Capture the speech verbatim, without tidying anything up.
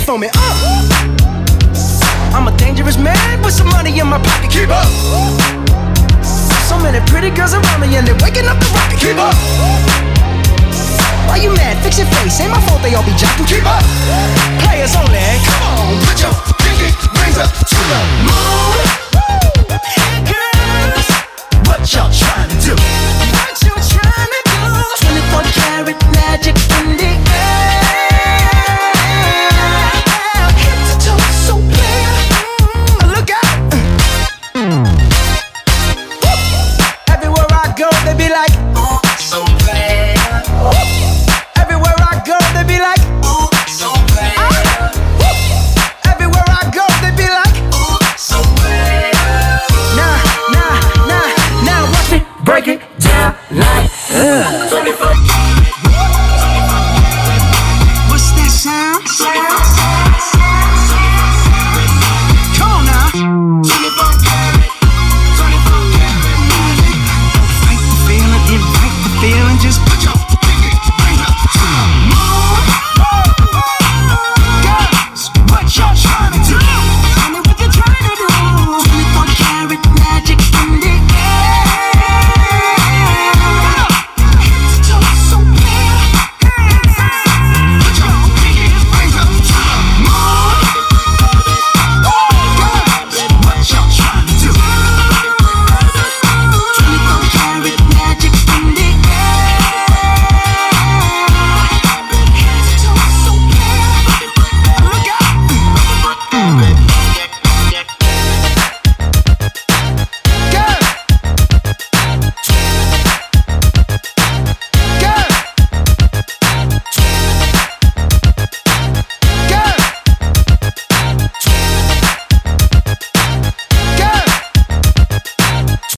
for me. Uh. I'm a dangerous man with some money in my pocket. Keep up. So many pretty girls around me and they're waking up the rocket. Keep up. Why you mad? Fix your face. Ain't my fault they all be jocking. Keep up. Players only.